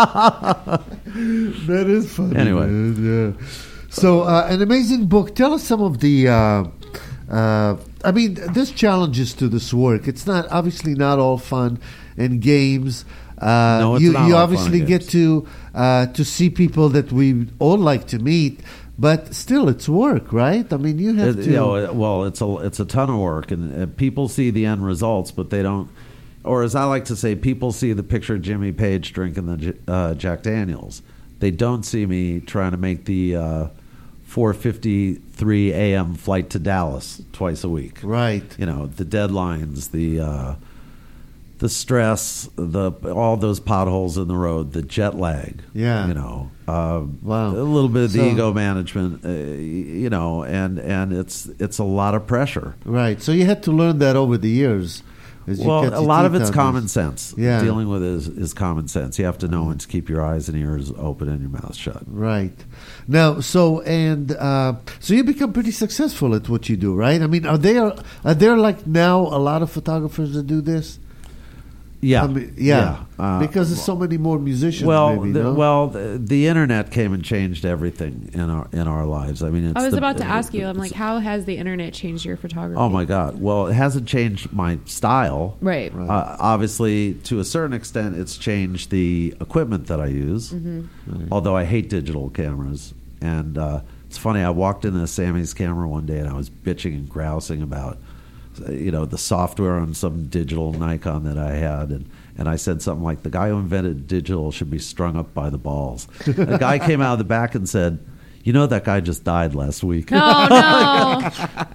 That is funny. Anyway. man, yeah. So, uh, an amazing book. Tell us some of the. Uh, uh, I mean, there's challenges to this work. It's not obviously not all fun and games. Uh, No, it's you not you all obviously fun and get games. to uh, to see people that we all like to meet, but still, it's work, right? I mean, you have It- to. you know, it- well, it's a it's a ton of work, and, and people see the end results, but they don't. Or as I like to say, people see the picture of Jimmy Page drinking the J- uh, Jack Daniels. They don't see me trying to make the uh, four fifty-three a.m. flight to Dallas twice a week. Right. You know, the deadlines, the uh, the stress, the all those potholes in the road, the jet lag. Yeah. You know, uh, Wow. a little bit of the So- ego management. Uh, you know, and and it's it's a lot of pressure. Right. So you had to learn that over the years. as you Well, cut a your lot of teeth it's on common this. sense. Yeah. Dealing with it is, is common sense. You have to know when to keep your eyes and ears open and your mouth shut. Right. Now, so and uh, so you become pretty successful at what you do, right? I mean, are there are there like now a lot of photographers that do this? Yeah, I mean, yeah, Uh, because there's so many more musicians. well, maybe, the, no? well, the, the internet came and changed everything in our in our lives. I mean, it's I was the- about to ask you. I'm like, how has the internet changed your photography? Oh my God! Well, it hasn't changed my style. Right. Uh, obviously, to a certain extent, it's changed the equipment that I use. Mm-hmm. Although I hate digital cameras, and uh, it's funny. I walked into Sammy's camera one day and I was bitching and grousing about, you know, the software on some digital Nikon that I had, and. And I said something like, the guy who invented digital should be strung up by the balls. A guy came out of the back and said, you know, that guy just died last week. Oh no!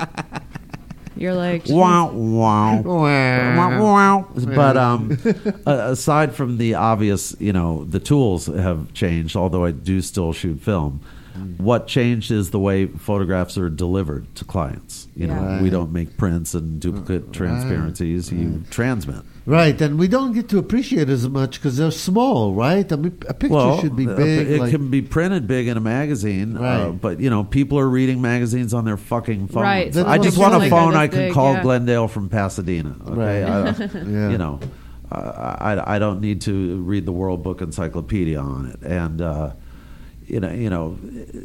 You're like, Wow, wow, wow, wow. But um, a- aside from the obvious, you know, the tools have changed, although I do still shoot film. What changed is the way photographs are delivered to clients. You know, Yeah. we don't make prints and duplicate transparencies. You transmit. right, and we don't get to appreciate as much because they're small, right? I mean, a picture Well, should be uh, big. It like- can be printed big in a magazine, uh, Right. but you know, people are reading magazines on their fucking phones. Right, so I the just pictures want a like phone that I this can big, call yeah. Glendale from Pasadena. Okay, Right. I- Yeah. you know, uh, I I don't need to read the World Book Encyclopedia on it, and uh, you know, you know,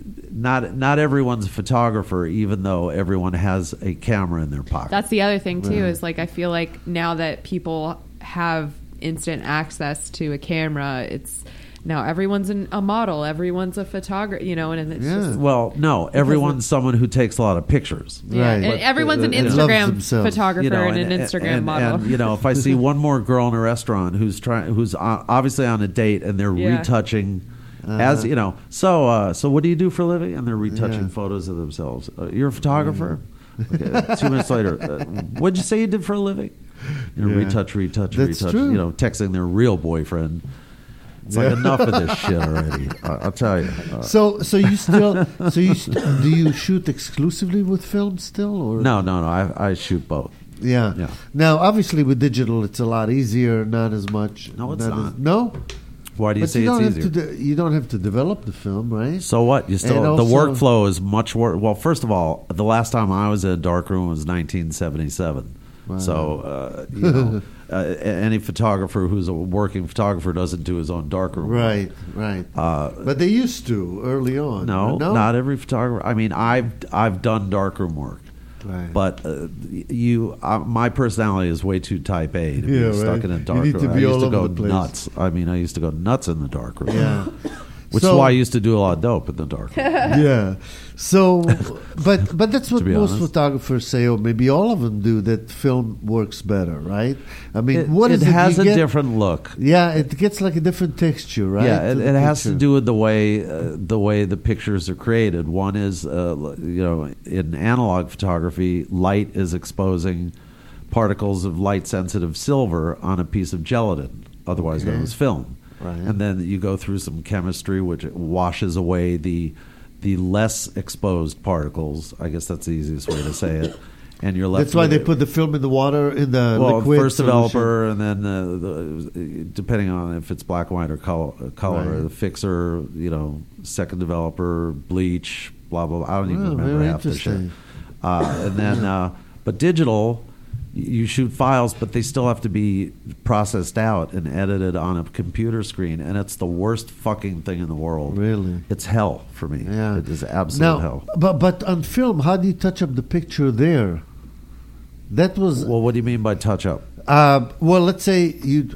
not not everyone's a photographer, even though everyone has a camera in their pocket. that's the other thing too. Right. Is like I feel like now that people have instant access to a camera, it's now everyone's an, a model, everyone's a photographer, you know, and it's Yeah. just well, no, everyone's someone who takes a lot of pictures. yeah. Right. And But, everyone's an uh, loves Instagram themselves. photographer You know, and, an Instagram and- model. and, you know, if I see one more girl in a restaurant who's trying, who's uh, obviously on a date, and they're Yeah. retouching, as you know, so uh, so what do you do for a living? And they're retouching Yeah. photos of themselves. Uh, you're a photographer. Okay, two minutes later, uh, what'd you say you did for a living? You know, Yeah. retouch, retouch, That's retouch. true. You know, texting their real boyfriend. It's like Yeah. enough of this shit already. I, I'll tell you. Uh, So, so you still, so you st- do you shoot exclusively with film still, or no, no, no. I, I shoot both. Yeah. Yeah. Now, obviously, with digital, it's a lot easier. Not as much. No, it's as- not. no, Why do you but say you it's don't easier? have to. De- you don't have to develop the film, right? So what? You still And the also- workflow is much worse. Well, first of all, the last time I was in a dark room was nineteen seventy-seven. Wow. So uh, you know, uh, a- any photographer who's a working photographer doesn't do his own dark room. Right, right. Uh, But they used to early on. no, no, not every photographer. I mean, I've I've done darkroom work. Right. But uh, you, uh, my personality is way too type A to Yeah, be stuck right. in a You dark need room. to I be used all to over go the place. nuts. I mean, I used to go nuts in the dark room. Yeah. Which So- is why I used to do a lot of dope in the dark room. Yeah. So, but but that's what To be most honest. photographers say, or maybe all of them do. That film works better, right? I mean, It, what it is it? has You a get- different look. Yeah, it gets like a different texture, right? Yeah, it, to it the has to picture. do with the way uh, the way the pictures are created. One is, uh, you know, in analog photography, light is exposing particles of light-sensitive silver on a piece of gelatin, otherwise known Okay. as film. Right. And then you go through some chemistry which washes away the the less exposed particles. I guess that's the easiest way to say it. And you're left. That's why with they it- put the film in the water in the well, liquid first solution. developer, and then uh, the, depending on if it's black and white or color, uh, color Right. the fixer, you know, second developer, bleach, blah blah. blah. I don't even Oh, remember very half the shit. interesting. Uh, and then, uh, but digital, y- you shoot files, but they still have to be processed out and edited on a computer screen, and it's the worst fucking thing in the world. Really? It's hell for me. Yeah. It is absolute Now, hell. but but on film, how do you touch up the picture there? That was Well, what do you mean by touch up? uh, well. Let's say you.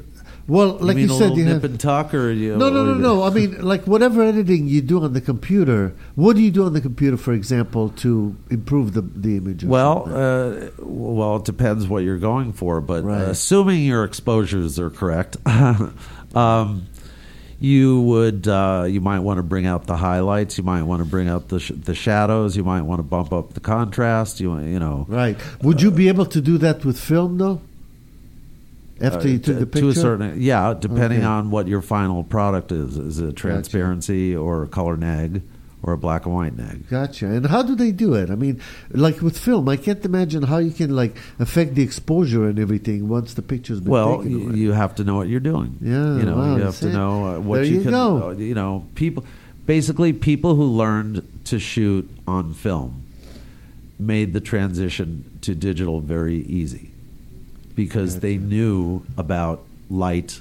Well, like you, mean you a said, little you nip have and tuck, or you? no, no, or no, you- no. I mean, like whatever editing you do on the computer. What do you do on the computer, for example, to improve the the image? or Well, something? uh, well, it depends what you're going for, but Right. uh, assuming your exposures are correct, um, you would uh, you might want to bring out the highlights. You might want to bring out the sh- the shadows. You might want to bump up the contrast. You you know. right. Would you be able to do that with film, though? After Uh, you took to- the picture, to a certain, yeah, depending Okay. on what your final product is. Is it transparency or a color neg or a black and white neg? Gotcha. And how do they do it? I mean, like with film, I can't imagine how you can like affect the exposure and everything once the picture's been Well, taken. you, already. you have to know what you're doing. Yeah, you know, wow, you have that's to it. know uh, what There you, you can. go. uh, You know, people, basically, people who learned to shoot on film made the transition to digital very easy because they knew about light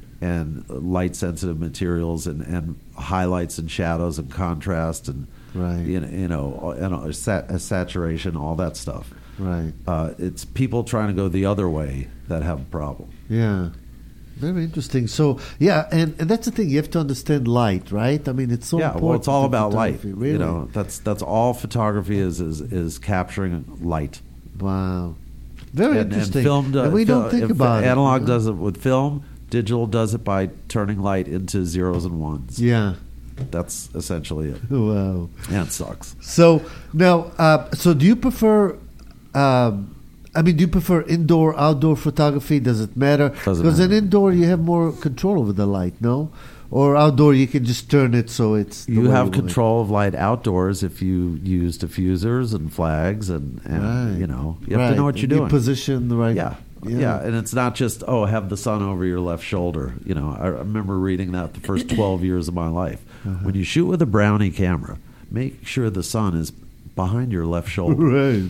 and light sensitive materials and, and highlights and shadows and contrast and Right. you know, you know and a sat- a saturation, all that stuff. Right. Uh, it's people trying to go the other way that have a problem. Yeah. Very interesting. So, yeah, and, and that's the thing. You have to understand light, right? I mean, it's so yeah, important. well, it's all to about light. photography, Really? You know, that's that's all photography is is, is capturing light. Wow. Very and, interesting. And film does, And we don't think if about it. analog you know? does it with film. Digital does it by turning light into zeros and ones. Yeah. That's essentially it. Wow. And it sucks. So now, uh, so do you prefer? Um, I mean, do you prefer indoor, outdoor photography? Does it matter? Doesn't Because in matter. indoor you have more control over the light, no? Or outdoor you can just turn it so it's. the You way have want it. control of light outdoors if you use diffusers and flags and, and Right. you know you have Right. to know what you're You doing. position the right. Yeah. yeah, and it's not just oh, have the sun over your left shoulder. You know, I remember reading that the first twelve years of my life. Uh-huh. When you shoot with a Brownie camera, make sure the sun is behind your left shoulder. Right.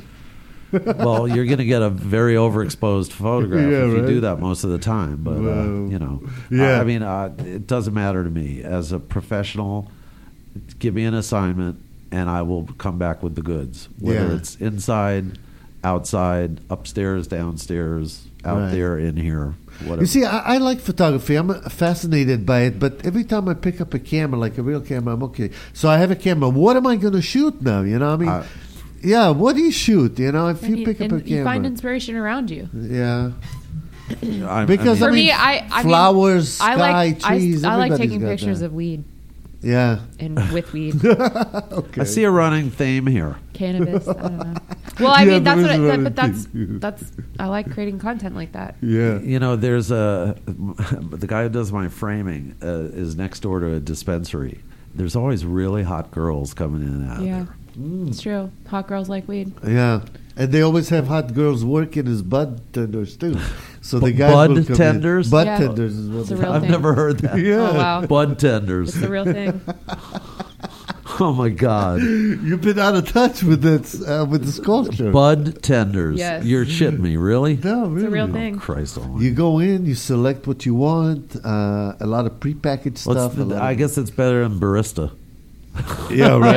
Well, you're going to get a very overexposed photograph Yeah, if you right. do that most of the time. But Wow. uh, you know, Yeah. I, I mean, uh, it doesn't matter to me as a professional. Give me an assignment, and I will come back with the goods. Whether Yeah. it's inside, outside, upstairs, downstairs, out Right. there, in here, whatever. You see, I, I like photography. I'm uh, fascinated by it. But every time I pick up a camera, like a real camera, I'm okay. So I have a camera. What am I going to shoot now? You know, I mean, Uh, yeah. What do you shoot? You know, if And you pick up a and you camera, find inspiration around you. yeah. I- Because I For mean, me, I, I mean, flowers, I sky, like trees. I, I like everybody's taking got pictures that. of weed Yeah. and with weed, Okay. I see a running theme here. cannabis. I don't know. Well, I Yeah, mean, that's there what. is I, a that, running but that's theme. that's. I like creating content like that. Yeah. You know, there's a the guy who does my framing uh, is next door to a dispensary. There's always really hot girls coming in and out. Yeah, there. it's true. Hot girls like weed. Yeah. And they always have hot girls working as bud tenders too. So the Bu- guys bud will come in. tenders? Bud Yeah. tenders is what It's a they real I've thing. never heard that. Yeah. Oh wow, Bud tenders. it's the real thing. Oh my God. You've been out of touch with that uh, with this culture. Bud tenders. Yes. You're shitting me, really? no, really. It's a real Oh, thing. Christ almighty. You go in, you select what you want. Uh, a lot of prepackaged What's stuff. a the- lot I of- guess it's better than barista. Yeah, right.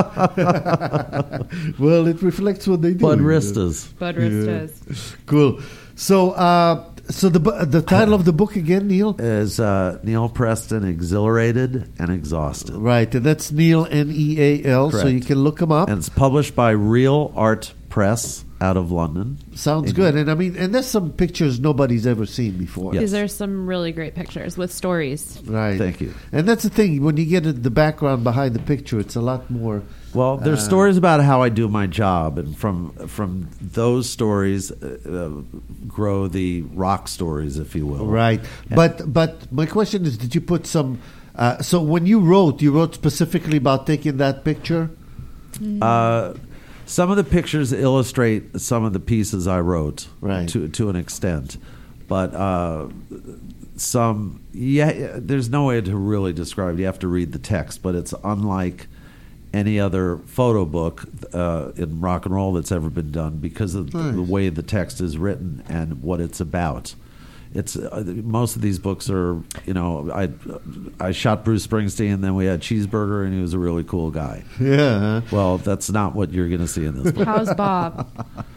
Yeah, Well, it reflects what they do. Budristas. Bud Ristas. Cool. So, uh, so the bu- the title of the book again, Neil? Is uh, Neil Preston exhilarated and exhausted? Right, and that's Neil N E A L. So Correct. you can look him up. And it's published by Real Art Press out of London. Sounds It- good. And I mean, and there's some pictures nobody's ever seen before. Yes. These are some really great pictures with stories. Right. Thank you. And that's the thing. When you get at the background behind the picture, it's a lot more. Well, there's Uh, stories about how I do my job, and from from those stories uh, uh, grow the rock stories, if you will. Right. And- But but my question is, did you put some? Uh, so when you wrote, you wrote specifically about taking that picture. Uh, some of the pictures illustrate some of the pieces I wrote, Right. to to an extent, but uh, some yeah, there's no way to really describe it. You have to read the text, but it's unlike any other photo book uh, in rock and roll that's ever been done because of Nice. the way the text is written and what it's about. It's uh, most of these books are, you know, I I shot Bruce Springsteen, then we had Cheeseburger, and he was a really cool guy. Yeah. Well, that's not what you're going to see in this book. How's Bob?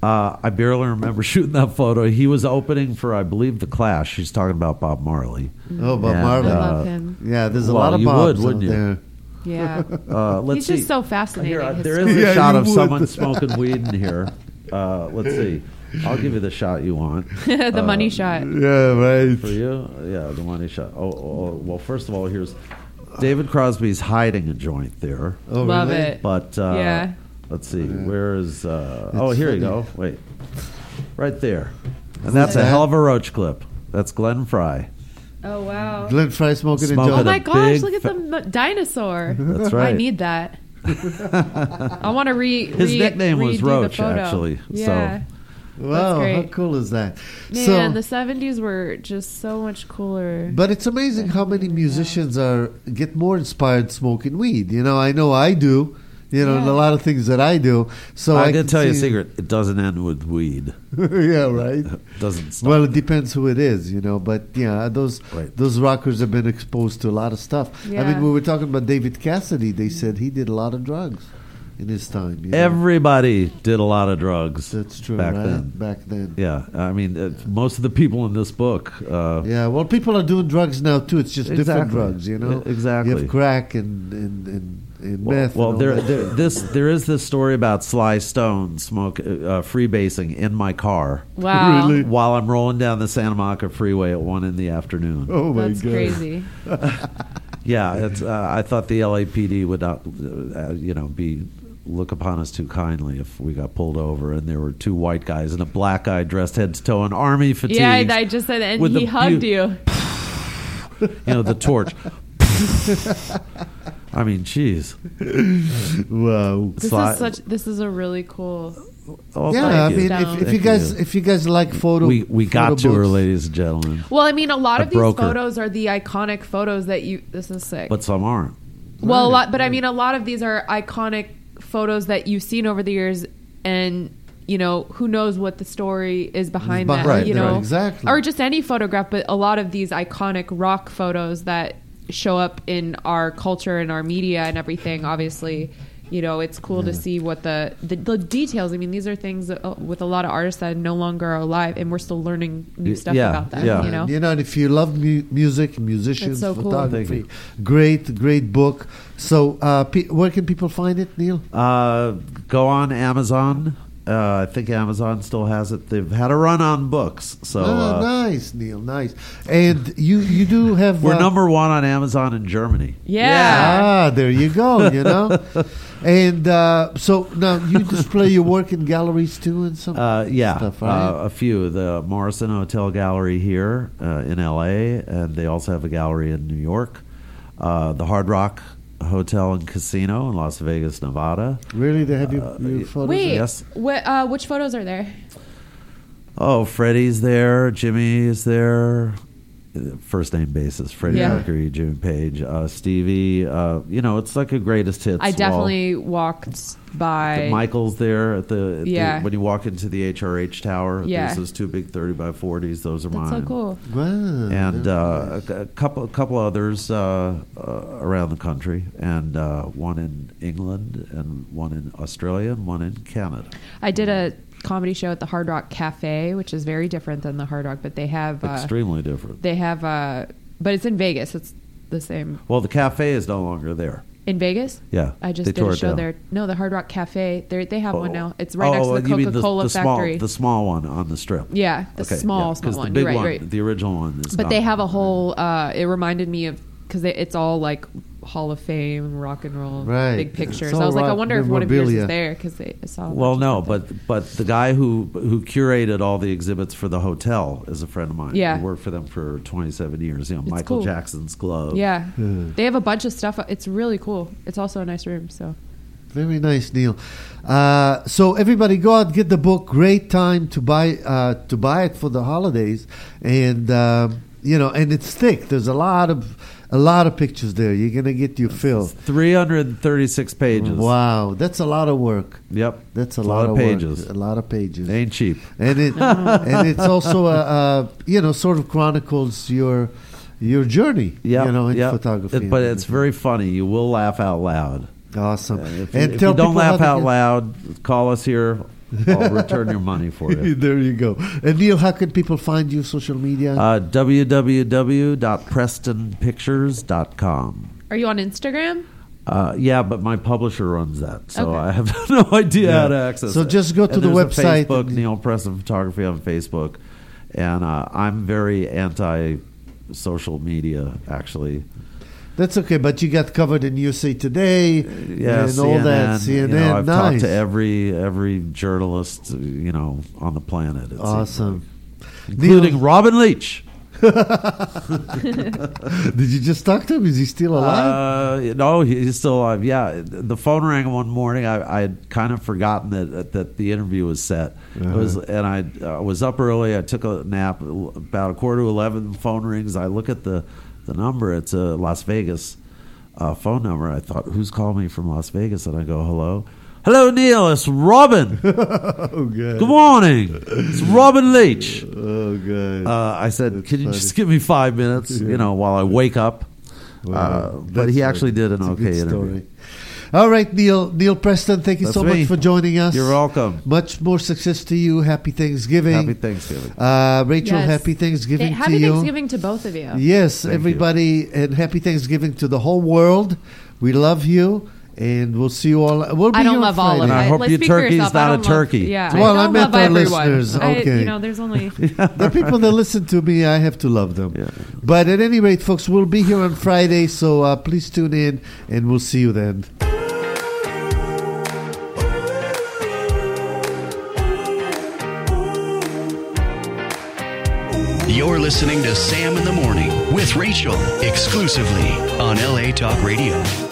Uh, I barely remember shooting that photo. He was opening for, I believe, The Clash. She's talking about Bob Marley. Oh, Bob And, Marley. I uh, love him. Yeah, there's a well, lot of you Bobs would, wouldn't out you? there. Yeah. Uh, let's He's see. just so fascinating. Here, uh, his there is story. a Yeah, shot you of would. someone smoking weed in here. Uh, let's see. I'll give you the shot you want. the money shot. Yeah, right. For you? Yeah, the money shot. Oh, oh, well, first of all, here's David Crosby's hiding a joint there. Oh, Love really? it. But uh, Yeah. let's see. Where is. Uh, oh, It's here you funny. go. Wait. Right there. And that's a that? hell of a roach clip. That's Glenn Fry. Oh wow. Glenn Fry smoking Smoking a Oh joint. my a gosh! big Look at fa- the m- dinosaur. That's I right. need that. I want to re. His re- nickname was redo the Roach, photo. actually, so- Yeah. Wow, great. how cool is that? Man, the seventies were just so much cooler. But it's amazing how many musicians are get more inspired smoking weed. You know, I know I do. You know, and a Yeah. lot of things that I do. So I I can tell you a see- secret. It doesn't end with weed. yeah, right. It doesn't stop. Well, it depends who it is, you know. But yeah, those Right. those rockers have been exposed to a lot of stuff. I Yeah. mean, we were talking about David Cassidy. They said he did a lot of drugs in his time. You know? Everybody did a lot of drugs. That's true. back right? then. Back then. Yeah, I mean, uh, most of the people in this book. Uh, Yeah, well, people are doing drugs now too. It's just different Exactly. drugs, you know. E- exactly. You have crack and and, and, and Well, meth. well and all there, that. there, this there is this story about Sly Stone smoke uh, freebasing in my car Wow. Really? while I'm rolling down the Santa Monica Freeway at one in the afternoon. Oh my That's god! crazy. Yeah, it's. Uh, I thought the L A P D would not, uh, you know, be look upon us too kindly if we got pulled over and there were two white guys and a black guy dressed head to toe in army fatigues. Yeah, I just said, and with he the hugged bu- you. You know, the torch. I mean, jeez. Wow. This Sly- is such. This is a really cool. Oh, Yeah, thank I you. mean, Down. if, if you Thank guys you. if you guys like photo, we we got photo to her, books- ladies and gentlemen, Well, I mean, a lot A of these broker. photos are the iconic photos that you. This is sick. but some aren't. Well, a Right, lot, but I mean, a lot of these are iconic photos that you've seen over the years, and you know, who knows what the story is behind that, Behind you it, know, right, exactly. or just any photograph. But a lot of these iconic rock photos that show up in our culture and our media and everything, obviously. You know, it's cool to see what the, the the details. I mean, these are things that, uh, with a lot of artists that no longer are alive, and we're still learning new Y- stuff yeah, about them. yeah. You know, You know, and if you love mu- music, musicians, That's so cool. photography, great, great book. So, uh, pe- where can people find it, Neil? Uh, go on Amazon. Uh, I think Amazon still has it. They've had a run on books, so Ah, uh, nice, Neil, nice. And you you do have we're uh, number one on Amazon in Germany. yeah. Ah, there you go. You know, and uh, so now you display your work in galleries too, and some Uh, yeah, stuff, right? uh, a few. The Morrison Hotel Gallery here uh, in L A, and they also have a gallery in New York. Uh, the Hard Rock Hotel and Casino in Las Vegas, Nevada. Really, they have your, uh, your photos. Wait, Yes. wh- uh, which photos are there? Oh, Freddie's there. Jimmy is there. Uh, First name basis: Freddie Yeah. Mercury, Jimmy Page, uh, Stevie. Uh, you know, it's like a greatest hits. I wall. definitely walked by. The Michael's there at the, at Yeah. the when you walk into the H R H tower. Yeah. There's those two big thirty by forties. Those are That's mine. so cool. Wow, And very uh, nice. a, a couple, a couple others uh, uh, around the country, and uh, one in England, and one in Australia, and one in Canada. I did a comedy show at the Hard Rock Cafe, which is very different than the Hard Rock, but they have uh, Extremely different. they have uh, but it's in Vegas. It's the same Well, the cafe is no longer there. in Vegas. Yeah, I just they did tore a it show down. there. No, the Hard Rock Cafe. They they have one Oh. now. It's right Oh, next to the you mean Coca Cola the factory. Small, the small one on the strip. Yeah, the Okay, small yeah, small 'cause one. The big You're right, one, right. the original one is. But they gone. have a whole. Uh, it reminded me of because it's all like Hall of Fame, rock and roll, Right. big It's pictures. all I was like, I rock wonder if one of yours memorabilia. is there because they I saw. a Well, bunch no, of stuff there. but but the guy who who curated all the exhibits for the hotel is a friend of mine. Yeah. He worked for them for twenty-seven years. You know, It's Michael cool. Jackson's glove. Yeah, they have a bunch of stuff. It's really cool. It's also a nice room. So Very nice, Neil. Uh, so everybody, go out get the book. Great time to buy uh, to buy it for the holidays, and um, you know, and it's thick. There's a lot of a lot of pictures there. You're gonna get your fill. three hundred thirty-six pages. Wow, that's a lot of work. Yep. That's a, It's lot, of pages. Work. A lot of pages. Ain't cheap. and it and it's also a, a you know sort of chronicles your your journey. Yeah, you know, in yep. photography. It- but and it's everything. very funny. You will laugh out loud. awesome. Uh, if and if tell you don't people how laugh to out get- loud, call us here. I'll return your money for you. There you go. And Neil, how can people find you social media? Uh, w w w dot preston pictures dot com. Are you on Instagram? Uh, yeah, but my publisher runs that, so Okay. I have no idea Yeah. how to access So it. just go to And the there's a website Facebook, and- Neil Preston Photography on Facebook. And uh, I'm very anti-social media, actually. That's okay, but you got covered in U S A Today Yeah, and C all N N. that. C N N, You know, I've nice. talked to every every journalist, you know, on the planet. it seems Awesome. like. Including Neil- Robin Leach. Did you just talk to him? Is he still alive? Uh, no, he's still alive. Yeah, the phone rang one morning. I, I had kind of forgotten that that the interview was set. It was, and I uh, was up early. I took a nap. About a quarter to eleven, the phone rings. I look at the, the number. It's a Las Vegas uh, phone number. I thought, who's calling me from Las Vegas? And I go, hello. Hello, Neil. It's Robin. Oh, good. Good morning. It's Robin Leach. Oh, good. Uh, I said, That's can you funny. just give me five minutes, Yeah. you know, while I wake up? Wow, uh, but that's he actually funny. did an It's a okay good interview. story. All right, Neil. Neil Preston, thank you That's so me. much for joining us. You're welcome. Much more success to you. Happy Thanksgiving. Happy Thanksgiving. Uh, Rachel, Yes. happy Thanksgiving Th- happy to you. Thanksgiving to both of you. Yes, Thank everybody, and happy Thanksgiving to the whole world. We love you, and we'll see you all. We'll be I here don't on love all of Friday. And I it. hope Let's your speak for turkey's yourself. not I a don't turkey. Love, yeah, Well, I I don't meant love our everyone. listeners. I- Okay. you know, there's only The people that listen to me, I have to love them. Yeah. But at any rate, folks, we'll be here on Friday, so uh, please tune in, and we'll see you then. You're listening to Sam in the Morning with Rachel exclusively on L A Talk Radio.